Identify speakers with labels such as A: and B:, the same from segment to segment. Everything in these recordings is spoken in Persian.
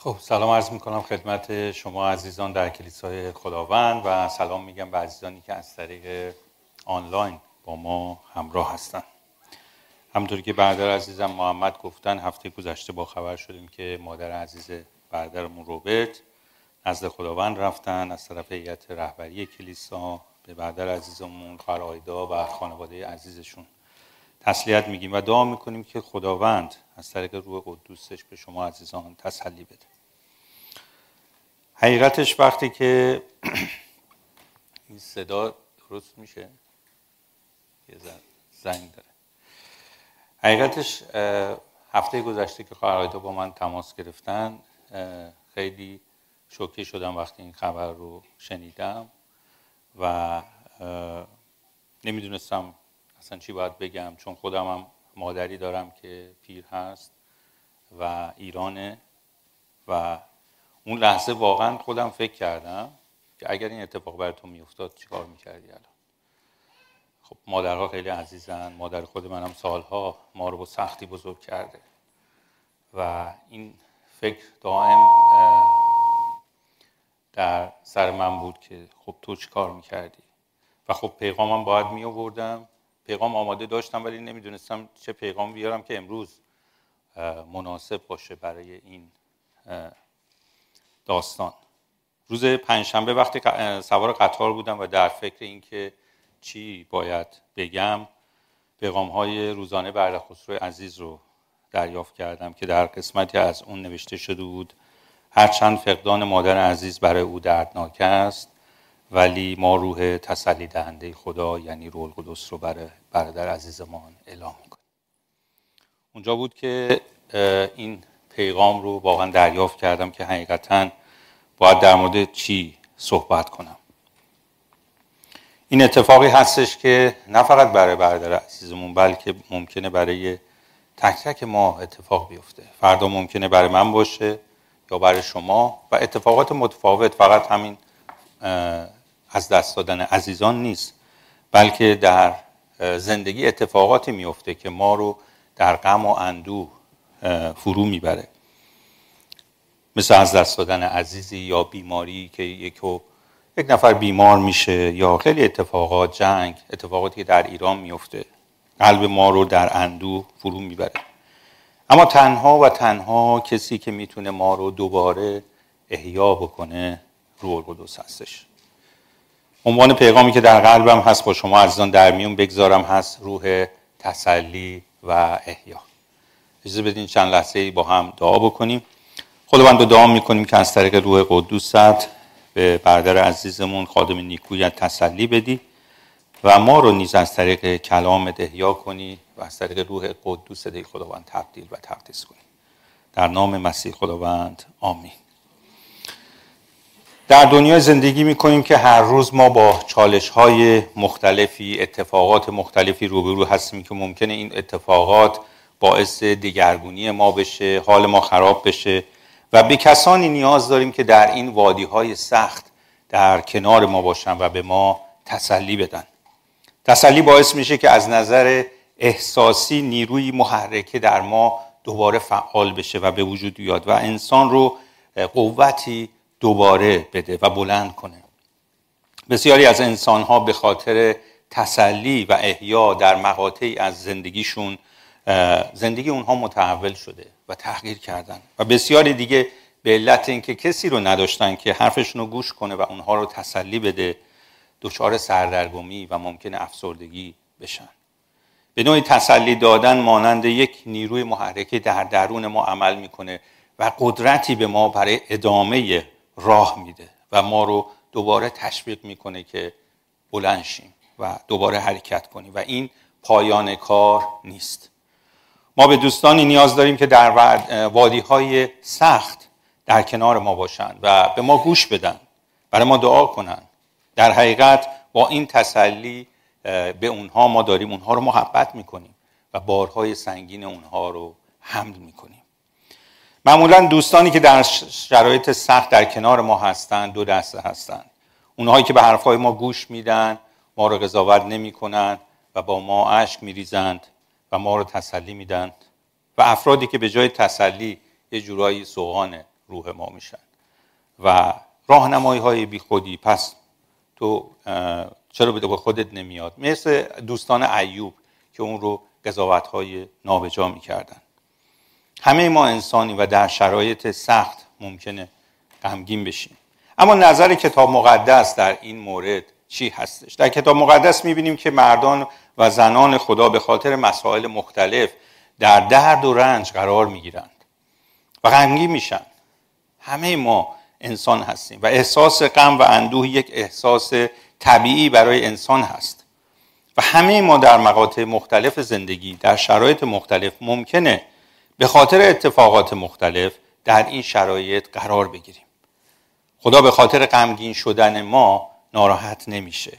A: خب سلام عرض میکنم خدمت شما عزیزان در کلیسای خداوند و سلام میگم به عزیزانی که از طریق آنلاین با ما همراه هستن. همونطوری که برادر عزیزم محمد گفتن هفته گذشته با خبر شدیم که مادر عزیز برادرمون روبرت نزد خداوند رفتن. از طرف هیئت رهبری کلیسا به برادر عزیزمون خواهر آیدا و خانواده عزیزشون تسلیت میگیم و دعا میکنیم که خداوند از طریق روح قدوسش به شما عزیزان تسلی بده. حقیقتش وقتی که این صدا درست میشه یه زنگ داره. حقیقتش هفته گذشته که خواهر آیدا با من تماس گرفتن خیلی شوکه شدم وقتی این خبر رو شنیدم و نمیدونستم اصلا چی باید بگم، چون خودم هم مادری دارم که پیر هست و ایرانه و اون لحظه واقعا خودم فکر کردم که اگر این اتفاق بر تو میافتاد چیکار میکردی الان. خب مادرها خیلی عزیزن، مادر خود منم سالها ما رو با سختی بزرگ کرده و این فکر دائم در سر من بود که خب تو چیکار میکردی و خب پیغامم باید می آوردم. پیغام آماده داشتم ولی نمیدونستم چه پیغام بیارم که امروز مناسب باشه برای این داستان. روز پنجشنبه وقتی سوار قطار بودم و در فکر این که چی باید بگم، پیغام‌های روزانه برادر خسرو عزیز رو دریافت کردم که در قسمتی از اون نوشته شده بود هرچند فقدان مادر عزیز برای او دردناک است ولی ما روح تسلی دهنده خدا یعنی روح القدس رو برای برادر عزیزمان اعلام می‌کنیم. اونجا بود که این پیغام رو واقعا دریافت کردم که حقیقتاً باید در مورد چی صحبت کنم. این اتفاقی هستش که نه فقط برای برادر عزیزمون بلکه ممکنه برای تک تک ما اتفاق بیفته. فردا ممکنه برای من باشه یا برای شما و اتفاقات متفاوت. فقط همین از دست دادن عزیزان نیست بلکه در زندگی اتفاقاتی میفته که ما رو در غم و اندوه فرو میبره، مثل از دست دادن عزیزی یا بیماری که یک نفر بیمار میشه یا خیلی اتفاقات، جنگ، اتفاقاتی که در ایران میفته قلب ما رو در اندوه فرو میبره. اما تنها و تنها کسی که میتونه ما رو دوباره احیا بکنه روح القدس هستش. عنوان پیغامی که در قلبم هست با شما عزیزان در میون بگذارم هست روح تسلی و احیا. اجازه بدین چند لحظه با هم دعا بکنیم. خداوند رو دعا میکنیم که از طریق روح قدوست به برادر عزیزمون خادم نیکویت تسلی بدی و ما رو نیز از طریق کلامت احیا کنی و از طریق روح قدوست ای خداوند تبدیل و تقدیس کنی. در نام مسیح خداوند آمین. در دنیای زندگی میکنیم که هر روز ما با چالش‌های مختلفی، اتفاقات مختلفی روبرو هستیم که ممکنه این اتفاقات باعث دگرگونی ما بشه، حال ما خراب بشه و به کسانی نیاز داریم که در این وادی‌های سخت در کنار ما باشن و به ما تسلی بدن. تسلی باعث میشه که از نظر احساسی نیروی محرکه در ما دوباره فعال بشه و به وجود بیاد و انسان رو قوتی دوباره بده و بلند کنه. بسیاری از انسان‌ها به خاطر تسلی و احیا در مقاطعی از زندگیشون زندگی اونها متحول شده و تغییر کردن و بسیاری دیگه به علت اینکه کسی رو نداشتن که حرفشون رو گوش کنه و اونها رو تسلی بده دچار سردرگمی و ممکنه افسردگی بشن. به نوعی تسلی دادن مانند یک نیروی محرکه در درون ما عمل میکنه و قدرتی به ما برای ادامه راه میده و ما رو دوباره تشویق میکنه که بلند شیم و دوباره حرکت کنیم و این پایان کار نیست. ما به دوستانی نیاز داریم که در وادی‌های سخت در کنار ما باشن و به ما گوش بدن، برای ما دعا کنن. در حقیقت با این تسلی به اونها ما داریم اونها رو محبت میکنیم و بارهای سنگین اونها رو حمل میکنیم. معمولا دوستانی که در شرایط سخت در کنار ما هستن دو دسته هستن. اونهایی که به حرفهای ما گوش میدن، ما رو قضاوت نمیکنن و با ما اشک میریزند و ما رو تسلی میدن و افرادی که به جای تسلی یه جورایی سوغان روح ما میشن و راهنمایی های بی خودی. پس تو چرا به خودت نمیاد؟ مثل دوستان ایوب که اون رو قضاوت های نابجا میکردن. همه ما انسانی و در شرایط سخت ممکنه غمگین بشیم. اما نظر کتاب مقدس در این مورد چی هستش؟ در کتاب مقدس میبینیم که مردان و زنان خدا به خاطر مسائل مختلف در درد و رنج قرار میگیرند و غمگین میشن. همه ما انسان هستیم و احساس غم و اندوه یک احساس طبیعی برای انسان هست و همه ما در مقاطع مختلف زندگی در شرایط مختلف ممکنه به خاطر اتفاقات مختلف در این شرایط قرار بگیریم. خدا به خاطر غمگین شدن ما ناراحت نمیشه،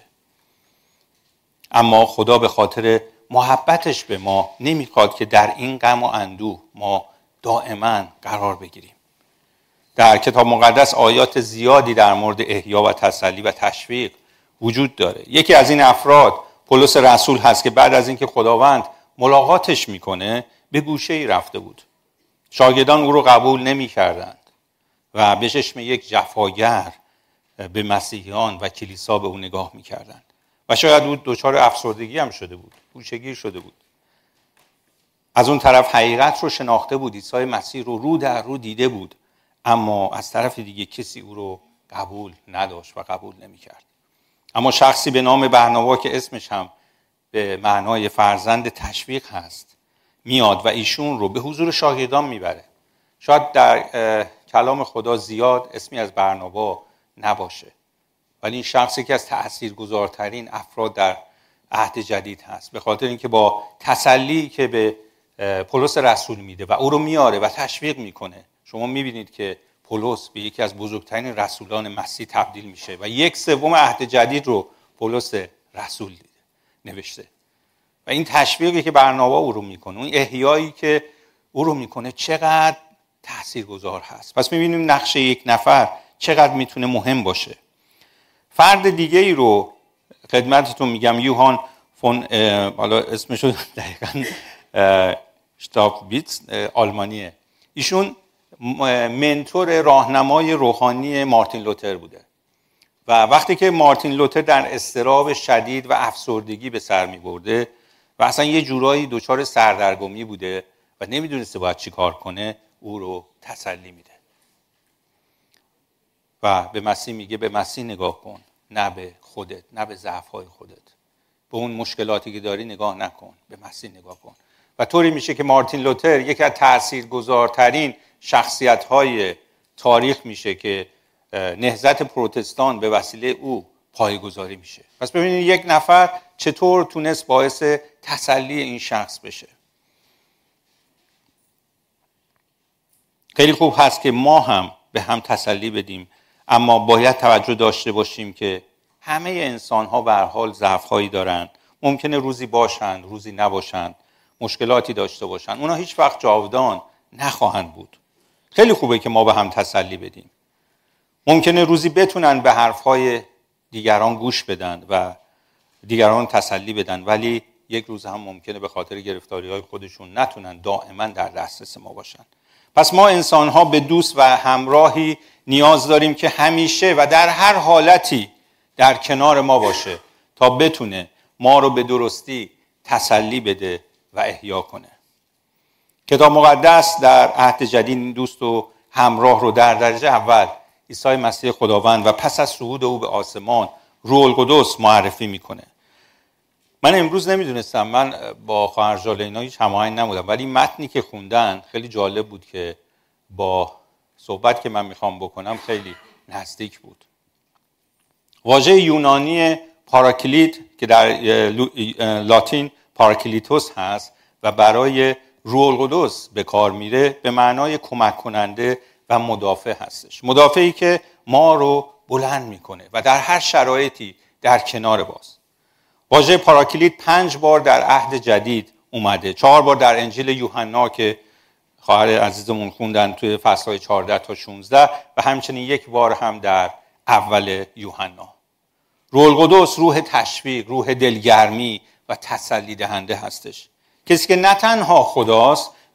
A: اما خدا به خاطر محبتش به ما نمیخواد که در این غم و اندوه ما دائما قرار بگیریم. در کتاب مقدس آیات زیادی در مورد احیا و تسلی و تشویق وجود داره. یکی از این افراد پولس رسول هست که بعد از اینکه خداوند ملاقاتش میکنه به گوشه‌ای رفته بود. شاگردان او رو قبول نمی‌کردند و به چشم یک جفاگر به مسیحیان و کلیسا به او نگاه می‌کردند و شاید او دچار افسردگی هم شده بود، گوشه‌گیر شده بود. از اون طرف حقیقت رو شناخته بود، عیسی مسیح رو در رو دیده بود، اما از طرف دیگه کسی او رو قبول نداشت و قبول نمی‌کرد. اما شخصی به نام برنابا که اسمش هم به معنای فرزند تشویق هست میاد و ایشون رو به حضور شاگردان میبره. شاید در کلام خدا زیاد اسمی از برنابا نباشه، ولی این شخصی که از تأثیرگذارترین افراد در عهد جدید هست، به خاطر اینکه با تسلی که به پولس رسول میده و او رو میاره و تشویق میکنه. شما میبینید که پولس به یکی از بزرگترین رسولان مسیح تبدیل میشه و 1/3 عهد جدید رو پولس رسول نوشته. و این تشویقی که برنابا او رو میکنه، اون احیایی که او رو میکنه چقدر تاثیرگذار هست. پس میبینیم نقش یک نفر چقدر میتونه مهم باشه. فرد دیگه ای رو خدمتتون میگم، یوهان فون، حالا اسمشو دقیقاً شتابویتس، آلمانیه. ایشون منتور راهنمای روحانی مارتین لوتر بوده و وقتی که مارتین لوتر در اضطراب شدید و افسردگی به سر می‌برده و اصلا یه جورایی دچار سردرگمی بوده و نمیدونسته باید چی کار کنه، او رو تسلی میده و به مسیح میگه به مسیح نگاه کن، نه به خودت، نه به ضعف‌های خودت. به اون مشکلاتی که داری نگاه نکن، به مسیح نگاه کن. و طوری میشه که مارتین لوتر یکی از تاثیرگذارترین شخصیت‌های تاریخ میشه که نهضت پروتستان به وسیله او پایه‌گذاری میشه. پس ببینید یک نفر چطور تونست باعث تسلی این شخص بشه. خیلی خوب هست که ما هم به هم تسلی بدیم، اما باید توجه داشته باشیم که همه انسان‌ها به هر حال ضعف‌هایی دارند. ممکنه روزی باشند، روزی نباشند، مشکلاتی داشته باشند. اونا هیچ وقت جاودان نخواهند بود. خیلی خوبه که ما به هم تسلی بدیم. ممکنه روزی بتونن به حرف‌های دیگران گوش بدن و دیگران تسلی بدن، ولی یک روز هم ممکنه به خاطر گرفتاری‌های خودشون نتونن دائما در دسترس ما باشن. پس ما انسان‌ها به دوست و همراهی نیاز داریم که همیشه و در هر حالتی در کنار ما باشه تا بتونه ما رو به درستی تسلی بده و احیا کنه. کتاب مقدس در عهد جدید این دوست و همراه رو در درجه اول عیسی مسیح خداوند و پس از صعود او به آسمان روح القدس معرفی میکنه. من امروز نمیدونستم، من با خواهر ژالینا هیچ هماهنگ نبودم، ولی متنی که خوندن خیلی جالب بود که با صحبت که من میخوام بکنم خیلی نزدیک بود. واژه یونانی پاراکلیت که در لاتین پاراکلیتوس هست و برای روح القدس به کار میره، به معنای کمک کننده و مدافع هستش. مدافعی که ما رو بلند میکنه و در هر شرایطی در کنار باز. واژه پاراکلیت 5 بار در عهد جدید اومده. 4 بار در انجیل یوحنا که خواهر عزیزمون خوندن توی فصل‌های 14 تا 16 و همچنین 1 بار هم در اول یوحنا. روح القدس روح تشویق، روح دلگرمی و تسلی دهنده هستش. کسی که نه تنها خداست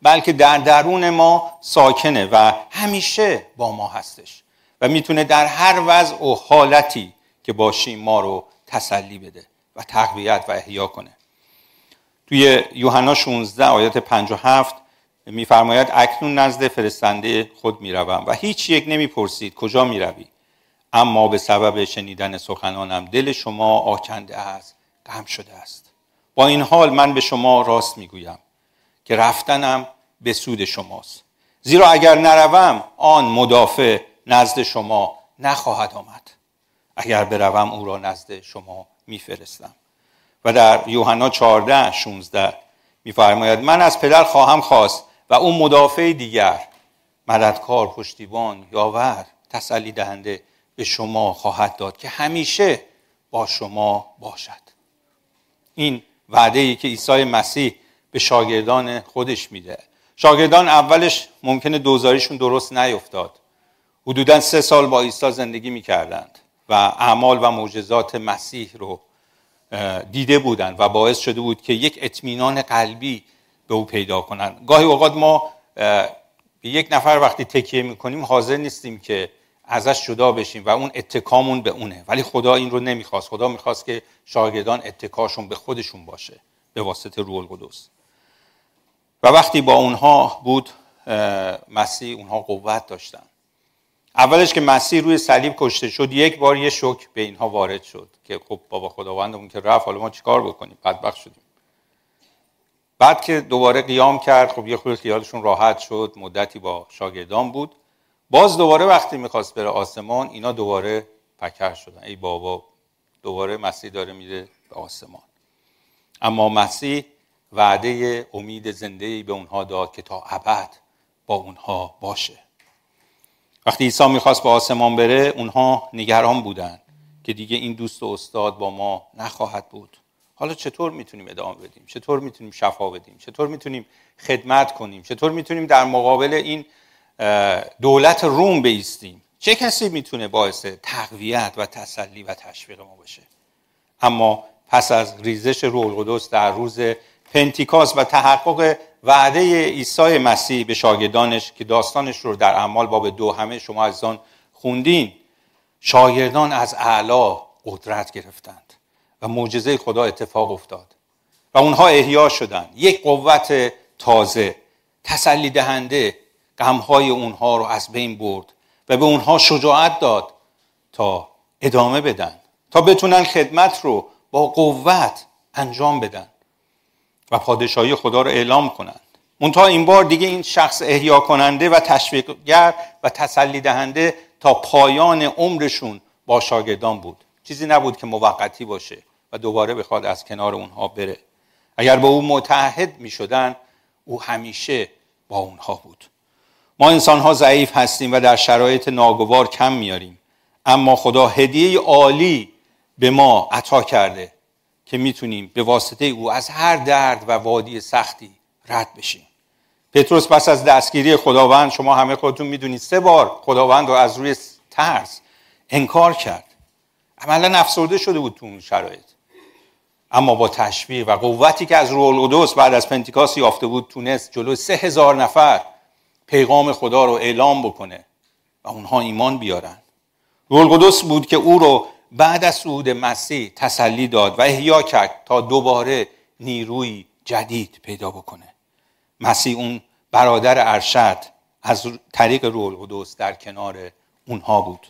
A: بلکه در درون ما ساکنه و همیشه با ما هستش و میتونه در هر وضع و حالتی که باشیم ما رو تسلی بده و تقویت و احیا کنه. توی یوحنا 16 آیات 57 میفرماید اکنون نزد فرستنده خود میروم و هیچ یک نمیپرسید کجا میروی، اما به سبب شنیدن سخنانم دل شما آکنده است، غم شده است. با این حال من به شما راست میگویم که رفتنم به سود شماست، زیرا اگر نروم آن مدافع نزد شما نخواهد آمد، اگر بروم او را نزد شما میفرستم. و در یوحنا 14:16 میفرماید من از پدر خواهم خواست و اون مدافع دیگر، مددکار، پشتیبان، یاور، تسلی دهنده به شما خواهد داد که همیشه با شما باشد. این وعده‌ای که عیسی مسیح به شاگردان خودش میده. شاگردان اولش ممکنه دوزاریشون درست نیفتاد. حدوداً 3 سال با عیسی زندگی میکردند و اعمال و معجزات مسیح رو دیده بودند و باعث شده بود که یک اطمینان قلبی به او پیدا کنند. گاهی اوقات ما به یک نفر وقتی تکیه میکنیم حاضر نیستیم که ازش جدا بشیم و اون اتکامون به اونه، ولی خدا این رو نمیخواست. خدا میخواست که شاگردان اتکاشون به خودشون باشه به واسطه روح القدس. و وقتی با اونها بود مسیح، اونها قوت داشتن. اولش که مسیح روی صلیب کشته شد یک بار یه شوک به اینها وارد شد که خب بابا خداوندمون که رفت، حالا ما چیکار بکنیم، بدبخت شدیم. بعد که دوباره قیام کرد خب یه خورده خیالشون راحت شد، مدتی با شاگردان بود. باز دوباره وقتی میخواست بره آسمان اینا دوباره پکر شدن. ای بابا دوباره مسیح داره میره به آسمان. اما مسیح وعده امید زنده‌ای به اونها داد که تا ابد با اونها باشه. وقتی عیسی میخواست به آسمان بره اونها نگران بودن که دیگه این دوست و استاد با ما نخواهد بود. حالا چطور میتونیم ادامه بدیم؟ چطور میتونیم شفا بدیم؟ چطور میتونیم خدمت کنیم؟ چطور میتونیم در مقابل این دولت روم بایستیم؟ چه کسی میتونه باعث تقویت و تسلی و تشویق ما بشه؟ اما پس از ریزش روح القدس در روز پنتیکاست و تحقق وعده عیسی مسیح به شاگردانش که داستانش رو در اعمال باب 2 همه شما عزیزان خوندین، شاگردان از اعلی قدرت گرفتند و معجزه خدا اتفاق افتاد و اونها احیا شدند. یک قوت تازه تسلی دهنده غمهای اونها رو از بین برد و به اونها شجاعت داد تا ادامه بدن، تا بتونن خدمت رو با قوت انجام بدن و پادشاهی خدا رو اعلام کنند. منتها این بار دیگه این شخص احیا کننده و تشویقگر و تسلی دهنده تا پایان عمرشون با شاگردان بود. چیزی نبود که موقتی باشه و دوباره بخواد از کنار اونها بره. اگر با او متحد می شدن او همیشه با اونها بود. ما انسان‌ها ضعیف هستیم و در شرایط ناگوار کم میاریم، اما خدا هدیه عالی به ما عطا کرده که میتونیم به واسطه او از هر درد و وادی سختی رد بشیم. پتروس پس از دستگیری خداوند، شما همه خودتون میدونید 3 بار خداوند رو از روی ترس انکار کرد. عملاً افسرده شده بود تو اون شرایط، اما با تشویق و قوتی که از روح القدس بعد از پنتیکاست یافته بود تونست جلوی 3000 نفر پیغام خدا رو اعلام بکنه و اونها ایمان بیارن. روح القدس بود که او رو بعد از صعود مسیح تسلی داد و احیا کرد تا دوباره نیروی جدید پیدا بکنه. مسیح اون برادر ارشد از طریق روح القدس در کنار اونها بود.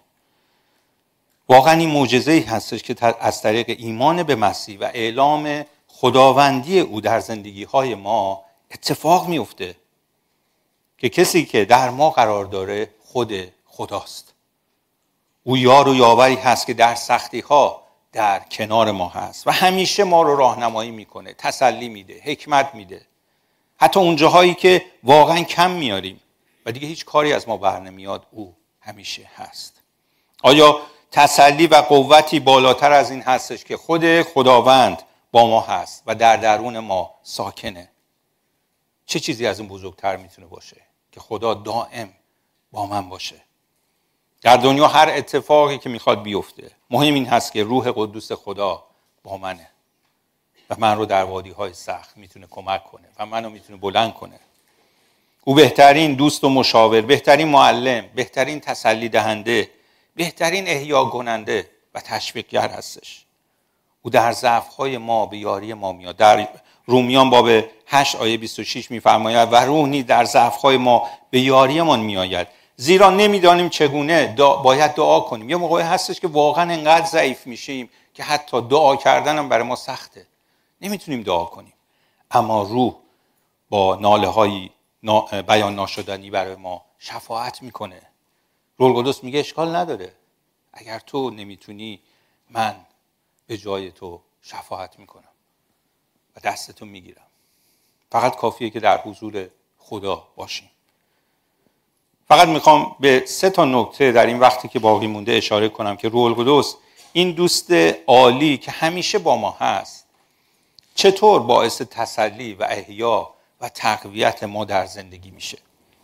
A: واقعا این معجزه‌ای هستش که از طریق ایمان به مسیح و اعلام خداوندی او در زندگی‌های ما اتفاق میفته که کسی که در ما قرار داره خود خداست. او یار و یاوری هست که در سختی‌ها در کنار ما هست و همیشه ما رو راهنمایی میکنه، تسلی میده، حکمت میده. حتی اون جاهایی که واقعا کم میاریم و دیگه هیچ کاری از ما بر نمیاد او همیشه هست. آیا تسلی و قوتی بالاتر از این هستش که خود خداوند با ما هست و در درون ما ساکنه؟ چه چیزی از این بزرگتر میتونه باشه که خدا دائم با من باشه؟ در دنیا هر اتفاقی که میخواد بیفته، مهم این هست که روح قدوس خدا با منه و من رو در وادی‌های سخت میتونه کمک کنه و منو میتونه بلند کنه. او بهترین دوست و مشاور، بهترین معلم، بهترین تسلی دهنده، بهترین احیا کننده و تشویقگر هستش. او در ضعف‌های ما به یاری ما میاد. در رومیان باب 8 آیه 26 می‌فرماید و روح نیز در ضعف‌های ما به یاریمان میآید، زیرا نمیدانیم چگونه باید دعا کنیم. یه موقعی هستش که واقعا انقدر ضعیف میشیم که حتی دعا کردن هم برای ما سخته، نمیتونیم دعا کنیم، اما روح با ناله‌های بیان ناشدنی برای ما شفاعت میکنه. روح القدس میگه اشکال نداره، اگر تو نمیتونی من به جای تو شفاعت میکنم و دستتو میگیرم. فقط کافیه که در حضور خدا باشیم. فقط میخوام به 3 نکته در این وقتی که باقی مونده اشاره کنم که روح القدس، این دوست عالی که همیشه با ما هست، چطور باعث تسلی و احیا و تقویت ما در زندگی میشه.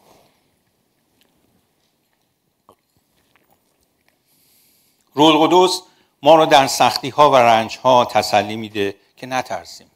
A: روح القدس ما رو در سختی ها و رنج ها تسلی میده که نترسیم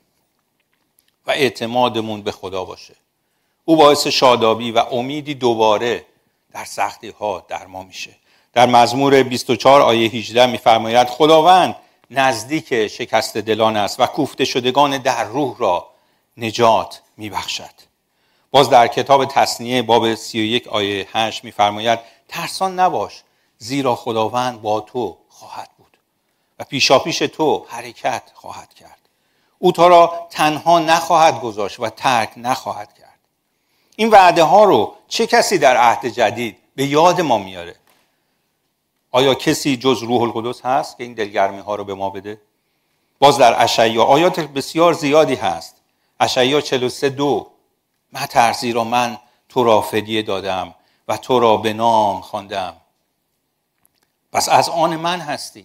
A: و اعتمادمون به خدا باشه. او باعث شادابی و امیدی دوباره در سختی ها در ما میشه. در مزمور 24 آیه 18 میفرماید خداوند نزدیک شکست دلان است و کوفته شدگان در روح را نجات میبخشد. باز در کتاب تثنیه باب 31 آیه 8 میفرماید ترسان نباش، زیرا خداوند با تو خواهد بود و پیشاپیش تو حرکت خواهد کرد. او تو را تنها نخواهد گذاشت و ترک نخواهد کرد. این وعده ها رو چه کسی در عهد جدید به یاد ما میاره؟ آیا کسی جز روح القدس هست که این دلگرمی ها رو به ما بده؟ باز در اشعیا آیات بسیار زیادی هست. اشعیا 43:2 مترس، زیرا من تو را فدیه دادم و تو را به نام خواندم، پس از آن من هستی.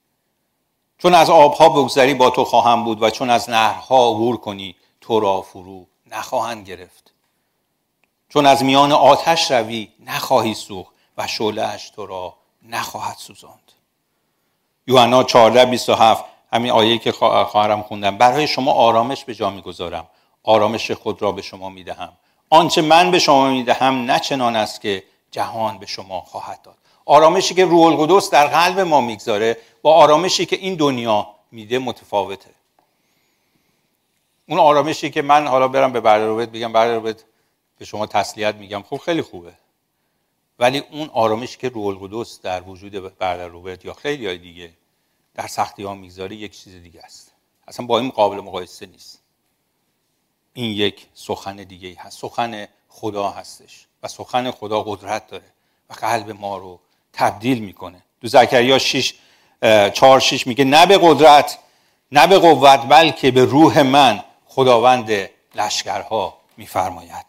A: چون از آبها بگذری با تو خواهم بود و چون از نهرها عبور کنی تو را فرو نخواهند گرفت. چون از میان آتش روی نخواهی سوخت و شعله‌اش تو را نخواهد سوزاند. یوحنا 14:27 همین آیه‌ای که خواهرم خوندم، برای شما آرامش به جا می‌گذارم، آرامش خود را به شما می‌دهم. آنچه من به شما می‌دهم نه چنان است که جهان به شما خواهد داد. آرامشی که روح القدس در قلب ما میگذاره با آرامشی که این دنیا میده متفاوته. اون آرامشی که من حالا برم به برادر روبرت بگم برادر روبرت به شما تسلیت میگم، خب خیلی خوبه، ولی اون آرامشی که روح القدس در وجود برادر روبرت یا خیلی های دیگه در سختی ها میگذاره یک چیز دیگه است، اصلا با این قابل مقایسه نیست. این یک سخن دیگه هست، سخن خدا هستش و سخن خدا قدرت داره و قلب ما رو تبدیل میکنه. تو زکریا 4:6 میگه نه به قدرت نه به قوت بلکه به روح من خداوند لشکرها میفرماید.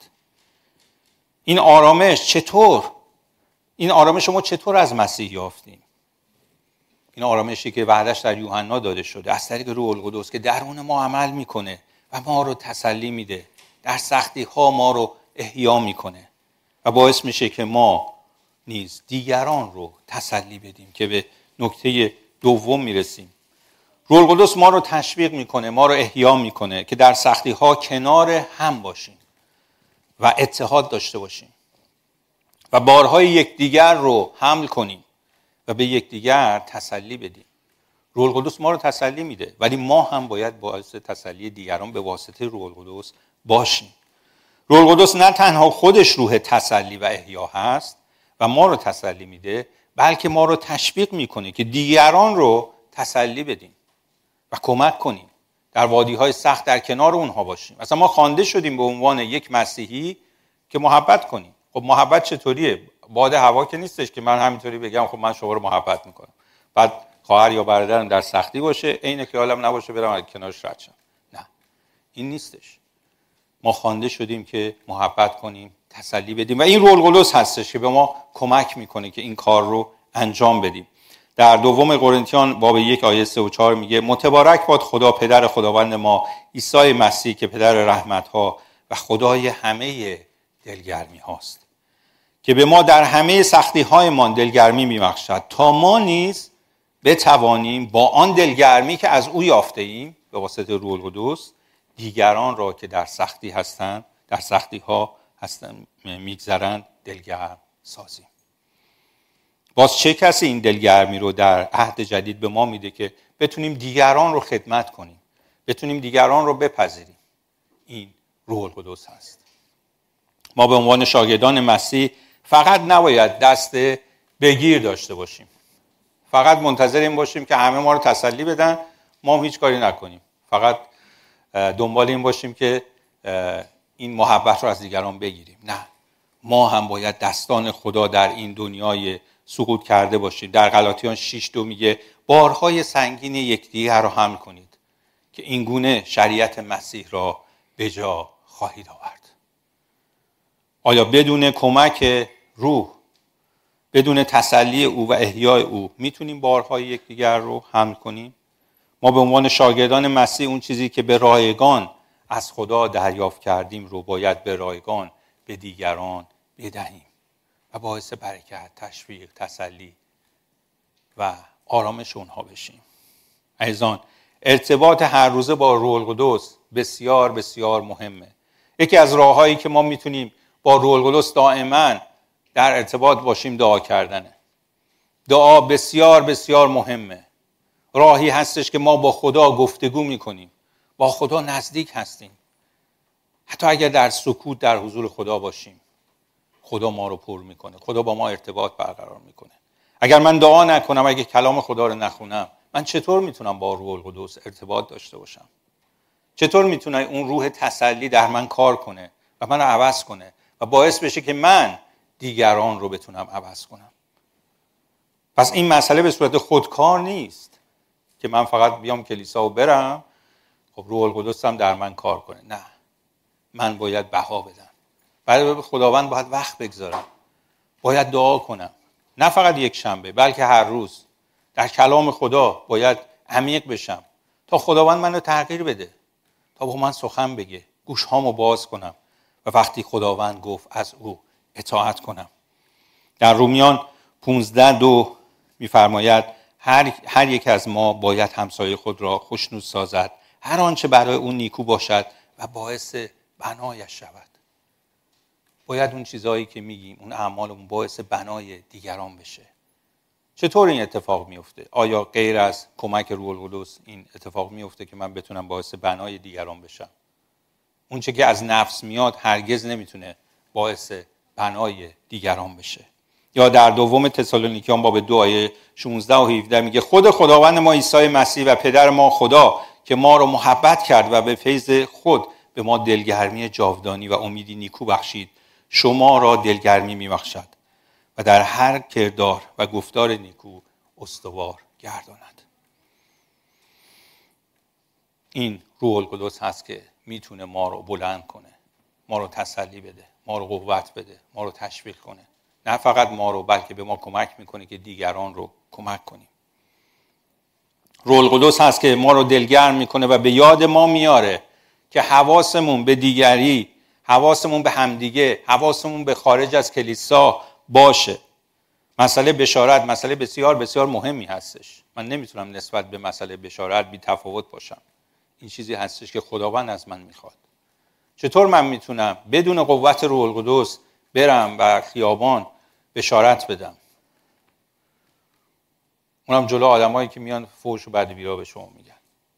A: این آرامش چطور؟ این آرامش ما چطور از مسیح یافتیم؟ این آرامشی که وعدش در یوحنا داده شده از طریق روح القدس که درون ما عمل میکنه و ما رو تسلی میده، در سختی ها ما رو احیا میکنه و باعث میشه که ما نیز دیگران رو تسلی بدیم. که به نکته دوم میرسیم. روح القدس ما رو تشویق میکنه، ما رو احیا میکنه که در سختی ها کنار هم باشیم و اتحاد داشته باشیم و بارهای یکدیگر رو حمل کنیم و به یکدیگر تسلی بدیم. روح القدس ما رو تسلی میده، ولی ما هم باید باعث تسلی دیگران به واسطه روح القدس باشیم. روح القدس نه تنها خودش روح تسلی و احیا هست و ما رو تسلی میده، بلکه ما رو تشویق میکنه که دیگران رو تسلی بدیم و کمک کنیم در وادی‌های سخت در کنار اونها باشیم. اصلا ما خوانده شدیم به عنوان یک مسیحی که محبت کنیم. خب محبت چطوریه؟ باد هوا که نیستش که من همینطوری بگم خب من شما رو محبت میکنم، بعد خواهر یا برادرم در سختی باشه عین خیالم نباشه برم از کنارش رد شم. نه، این نیستش. ما خوانده شدیم که محبت کنیم، تسلی بدیم و این روح القدس هستش که به ما کمک میکنه که این کار رو انجام بدیم. در دوم قرنتیان باب 1 آیه 3 و 4 میگه متبارک باد خدا پدر خداوند ما عیسی مسیح که پدر رحمت ها و خدای همه دلگرمی هاست، که به ما در همه سختی هایمان دلگرمی میبخشد تا ما نیز بتوانیم با آن دلگرمی که از او یافته ایم به واسطه روح القدس دیگران را که در سختی هستند، در سختی ها هستن میگذرن دلگرم سازیم. باز چه کسی این دلگرمی رو در عهد جدید به ما میده که بتونیم دیگران رو خدمت کنیم، بتونیم دیگران رو بپذیریم؟ این روح القدس هست. ما به عنوان شاگردان مسیح فقط نباید دست بگیر داشته باشیم، فقط منتظر این باشیم که همه ما رو تسلی بدن، ما هم هیچ کاری نکنیم، فقط دنبال این باشیم که این محبت رو از دیگران بگیریم. نه، ما هم باید دستان خدا در این دنیای سقوط کرده باشیم. در غلاطیان 6:2 میگه بارهای سنگین یکدیگر رو حمل کنید که این گونه شریعت مسیح را به جا خواهید آورد. آیا بدون کمک روح، بدون تسلی او و احیای او میتونیم بارهای یکدیگر رو حمل کنیم؟ ما به عنوان شاگردان مسیح اون چیزی که به رایگان از خدا دریافت کردیم رو باید به رایگان به دیگران بدهیم و باعث برکت، تشویق، تسلی و آرامش اونها بشیم. عزیزان، ارتباط هر روزه با روح القدس بسیار بسیار مهمه. یکی از راه‌هایی که ما میتونیم با روح القدس دائما در ارتباط باشیم دعا کردنه. دعا بسیار بسیار مهمه. راهی هستش که ما با خدا گفتگو میکنیم، با خدا نزدیک هستیم. حتی اگر در سکوت در حضور خدا باشیم، خدا ما رو پر میکنه، خدا با ما ارتباط برقرار میکنه. اگر من دعا نکنم، اگر کلام خدا رو نخونم، من چطور میتونم با روح القدس ارتباط داشته باشم؟ چطور میتونه اون روح تسلی در من کار کنه و من رو عوض کنه و باعث بشه که من دیگران رو بتونم عوض کنم؟ پس این مسئله به صورت خودکار نیست که من فقط بیام کلیسا و برم، خب روح القدس هم در من کار کنه. نه، من باید بها بدم، برای خداوند باید وقت بگذارم، باید دعا کنم، نه فقط یک شنبه بلکه هر روز در کلام خدا باید عمیق بشم تا خداوند منو تغییر بده، تا با من سخن بگه، گوشهامو باز کنم و وقتی خداوند گفت از او اطاعت کنم. در رومیان 15:2 میفرماید هر یک از ما باید همسایه خود را خوشنود سازد، هر آنچه برای اون نیکو باشد و باعث بنایش شود. باید اون چیزایی که میگیم، اون اعمالمون باعث بنای دیگران بشه. چطور این اتفاق میفته؟ آیا غیر از کمک روح القدس این اتفاق میفته که من بتونم باعث بنای دیگران بشم؟ اون چه که از نفس میاد هرگز نمیتونه باعث بنای دیگران بشه. یا در دوم تسالونیکیان باب 2 آیه 16 و 17 میگه خود خداوند ما عیسی مسیح و پدر ما خدا که ما رو محبت کرد و به فیض خود به ما دلگرمی جاودانی و امیدی نیکو بخشید، شما را دلگرمی میبخشد و در هر کردار و گفتار نیکو استوار گرداند. این روح القدس هست که میتونه ما رو بلند کنه، ما رو تسلی بده، ما رو قوت بده، ما رو تشویق کنه. نه فقط ما رو، بلکه به ما کمک میکنه که دیگران رو کمک کنیم. روح القدس هست که ما رو دلگرم میکنه و به یاد ما میاره که حواسمون به دیگری، حواسمون به همدیگه، حواسمون به خارج از کلیسا باشه. مسئله بشارت مسئله بسیار بسیار مهمی هستش. من نمیتونم نسبت به مسئله بشارت بی تفاوت باشم. این چیزی هستش که خداوند از من میخواد. چطور من میتونم بدون قوت روح القدس برم و خیابان بشارت بدم؟ اونم جلو آدمایی که میان فحش و بد و بیرا به شما میگن.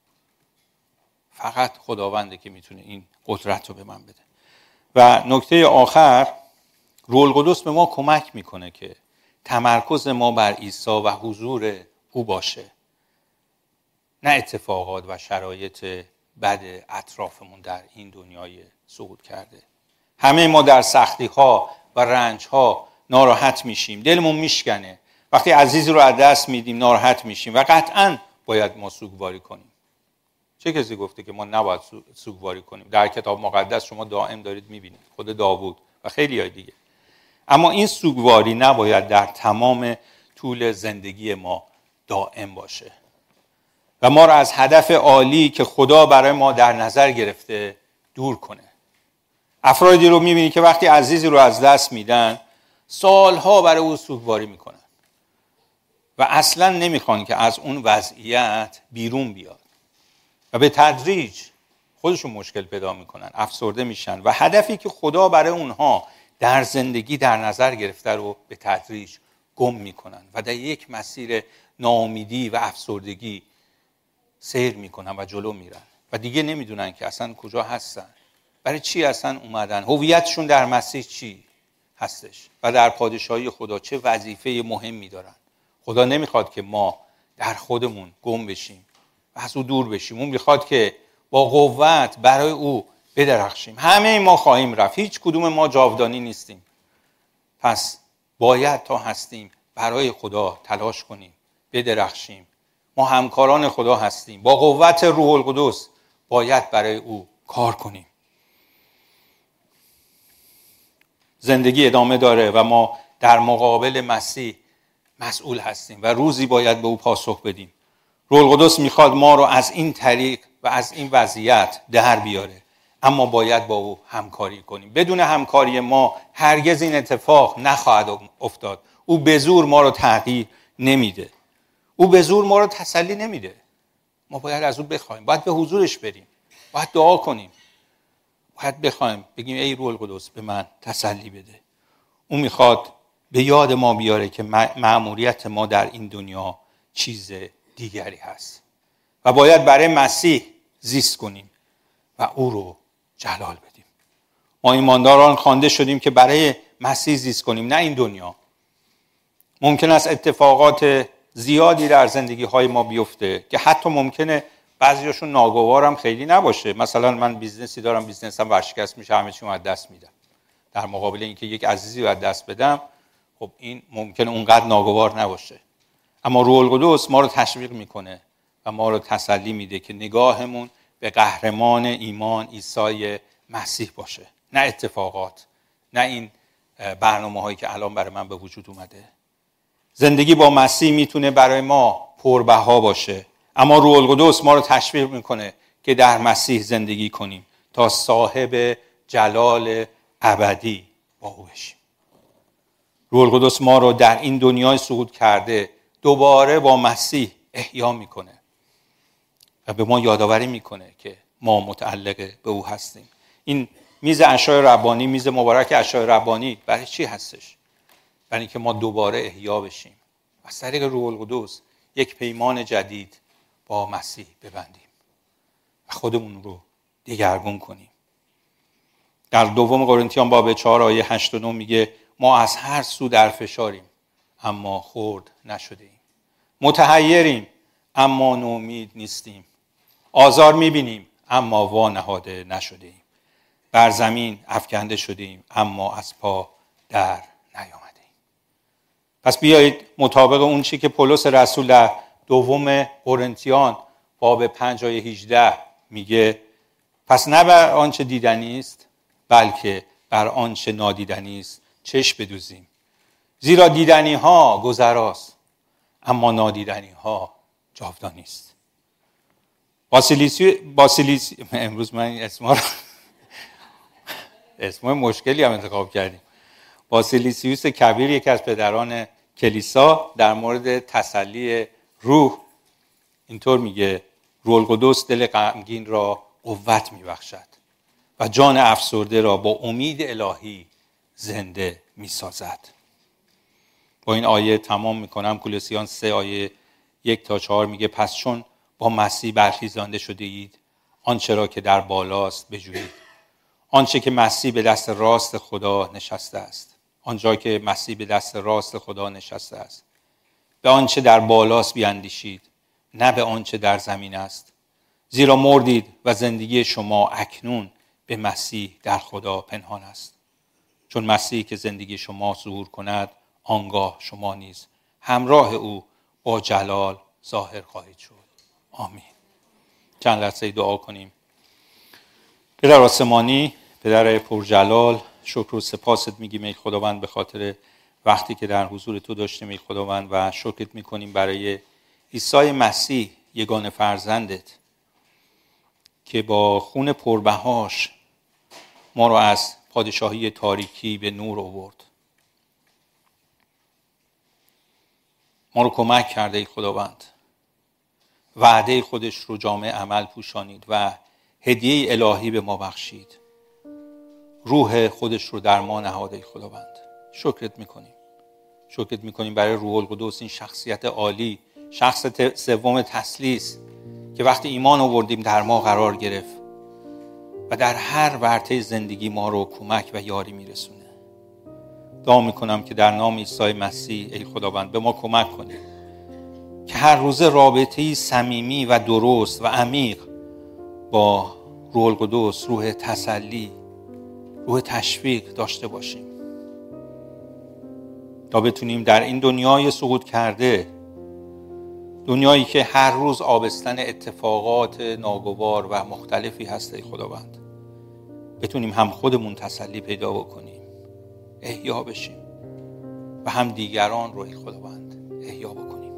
A: فقط خداونده که میتونه این قدرت رو به من بده. و نکته آخر، روح القدس به ما کمک میکنه که تمرکز ما بر عیسی و حضور او باشه، نه اتفاقات و شرایط بد اطرافمون در این دنیای سقوط کرده. همه ما در سختی ها و رنج ها ناراحت میشیم، دلمون میشکنه. وقتی عزیزی رو از دست میدیم ناراحت میشیم و قطعاً باید ما سوگواری کنیم. چه کسی گفته که ما نباید سوگواری کنیم؟ در کتاب مقدس شما دائم دارید میبینید، خود داوود و خیلی های دیگه. اما این سوگواری نباید در تمام طول زندگی ما دائم باشه و ما را از هدف عالی که خدا برای ما در نظر گرفته دور کنه. افرادی رو میبینی که وقتی عزیزی رو از دست میدن سالها برای او سوگواری میکنن و اصلا نمیخوان که از اون وضعیت بیرون بیاد و به تدریج خودشون مشکل پیدا میکنن، افسرده میشن و هدفی که خدا برای اونها در زندگی در نظر گرفته رو به تدریج گم میکنن و در یک مسیر ناامیدی و افسردگی سیر میکنن و جلو میرن و دیگه نمیدونن که اصلا کجا هستن، برای چی اصلا اومدن، هویتشون در مسیح چی هستش و در پادشاهی خدا چه وظیفه مهمی دارن. خدا نمیخواد که ما در خودمون گم بشیم و از او دور بشیم. اون میخواد که با قوت برای او بدرخشیم. همه ما خواهیم رفت، هیچ کدوم ما جاودانی نیستیم. پس باید تا هستیم برای خدا تلاش کنیم، بدرخشیم. ما همکاران خدا هستیم، با قوت روح القدس باید برای او کار کنیم. زندگی ادامه داره و ما در مقابل مسیح مسئول هستیم و روزی باید به او پاسخ بدیم. روح القدس میخواد ما رو از این طریق و از این وضعیت در بیاره، اما باید با او همکاری کنیم. بدون همکاری ما هرگز این اتفاق نخواهد افتاد. او به زور ما رو تغییر نمیده، او به زور ما رو تسلی نمیده. ما باید از او بخوایم، باید به حضورش بریم، باید دعا کنیم، باید بخوایم، بگیم ای روح القدس به من تسلی بده. او میخواد به یاد ما بیاره که مأموریت ما در این دنیا چیز دیگری هست و باید برای مسیح زیست کنیم و او رو جلال بدیم. ما ایمانداران خوانده شدیم که برای مسیح زیست کنیم، نه این دنیا. ممکن است اتفاقات زیادی در زندگی های ما بیفته که حتی ممکنه بعضیاشون ناگوارم خیلی نباشه. مثلا من بیزنسی دارم، بیزنسم ورشکست میشه، همه چیمو از دست میدم. در مقابل اینکه یک عزیزی رو از دست بدم، خب این ممکنه اونقدر ناگوار نباشه. اما روح القدس ما رو تشویق میکنه و ما رو تسلی میده که نگاهمون به قهرمان ایمان عیسی مسیح باشه، نه اتفاقات، نه این برنامه‌هایی که الان برای من به وجود اومده. زندگی با مسیح میتونه برای ما پربها باشه، اما روح القدس ما رو تشویق میکنه که در مسیح زندگی کنیم تا صاحب جلال ابدی با او بشیم. روح القدس ما رو در این دنیای سقوط کرده دوباره با مسیح احیا میکنه و به ما یادآوری میکنه که ما متعلق به او هستیم. این میز عشای ربانی، میز مبارک عشای ربانی برای چی هستش؟ برای اینکه ما دوباره احیا بشیم و از طریق روح القدس یک پیمان جدید با مسیح ببندیم و خودمون رو دگرگون کنیم. در دوم قرنتیان باب 4 آیه 8 و 9 میگه ما از هر سو در فشاریم اما خرد نشده ایم، متحیریم اما نومید نیستیم، آزار میبینیم اما وا نهاده نشده ایم، بر زمین افکنده شدیم اما از پا در نیامده ایم. پس بیایید مطابق اون چی که پولس رسول در دوم قرنتیان باب 5 آیه 18 میگه، پس نه بر آنچه دیدنی است بلکه بر آنچه نادیدنی است چشم بدوزیم، زیرا دیدنی ها گذراست اما نادیدنی ها جاودانی است. باسیلیسی امروز من اسم مشکلی هم انتخاب کردیم. باسیلیسیوس کبیر، یکی از پدران کلیسا، در مورد تسلی روح اینطور میگه: روح القدس دل غمگین را قوت میبخشد و جان افسرده را با امید الهی زنده میسازد. با این آیه تمام میکنم. کولوسیان 3 آیه 1 تا 4 میگه پس چون با مسیح برخیزانده شده اید، آنچه را که در بالاست بجویید، آنچه که مسیح به دست راست خدا نشسته است. آنجا که مسیح به دست راست خدا نشسته است، به آنچه در بالاست بیاندیشید، نه به آنچه در زمین است، زیرا مردید و زندگی شما اکنون به مسیح در خدا پنهان است. چون مسیح که زندگی شما ظهور کند، آنگاه شما نیز همراه او با جلال ظاهر خواهید شد. آمین. چند لحظه دعا کنیم. پدر آسمانی، پدر پرجلال، شکر و سپاست میگیم ای خداوند به خاطر وقتی که در حضور تو داشتیم ای خداوند، و شکرت میکنیم برای عیسی مسیح یگانه فرزندت که با خون پربهاش ما رو از پادشاهی تاریکی به نور آورد. ما رو کمک کرده ای خداوند، وعده خودش رو جامع عمل پوشانید و هدیه الهی به ما بخشید. روح خودش رو در ما نهاده. خداوند شکرت میکنیم. شکرت میکنیم برای روح القدس، این شخصیت عالی، شخص سوم تثلیث که وقتی ایمان آوردیم در ما قرار گرفت و در هر ورطه زندگی ما رو کمک و یاری میرسونه. دعا میکنم که در نام عیسی مسیح ای خداوند به ما کمک کنی که هر روز رابطه‌ای صمیمی و درست و عمیق با روح القدس، روح تسلی، روح تشویق داشته باشیم تا بتونیم در این دنیای سقوط کرده، دنیایی که هر روز آبستن اتفاقات ناگوار و مختلفی هست ای خداوند، بتونیم هم خودمون تسلی پیدا بکنیم، احیا بشیم و هم دیگران رو ای خداوند احیا بکنیم.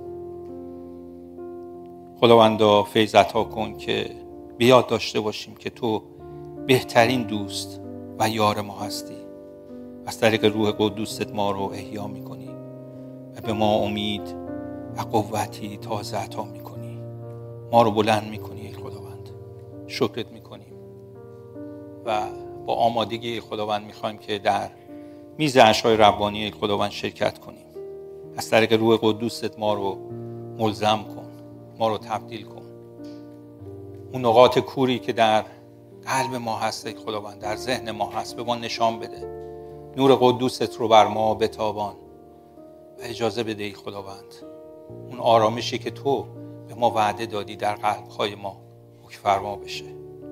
A: خداوندا فیض عطا کن که بیاد داشته باشیم که تو بهترین دوست و یار ما هستی. از طریق روح قدوست ما رو احیا میکنی و به ما امید و قوتی تازه عطا میکنی. ما رو بلند میکنی ای خداوند. شکرت میکنیم و با آمادگی ای خداوند میخوایم که در میز عشای ربانی ای خداوند شرکت کنیم. از طریق روح قدوست ما رو ملزم کن، ما رو تبدیل کن. اون نقاط کوری که در قلب ما هست ای خداوند، در ذهن ما هست، به ما نشان بده. نور قدوست رو بر ما بتابان و اجازه بده ای خداوند اون آرامشی که تو به ما وعده دادی در قلب‌های ما حکم فرما بشه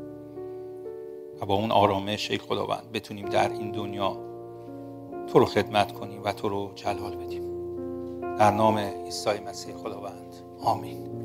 A: و با اون آرامش ای خداوند بتونیم در این دنیا تو رو خدمت کنیم و تو رو جلال بدیم. در نام عیسی مسیح خداوند، آمین.